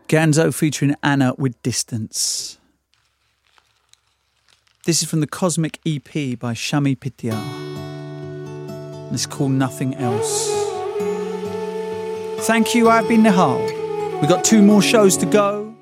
Ganzo featuring Anna with Distance. This is from the Cosmic EP by Shami Pitya. And it's called Nothing Else. Thank you, I've been Nihal. We've got 2 more shows to go.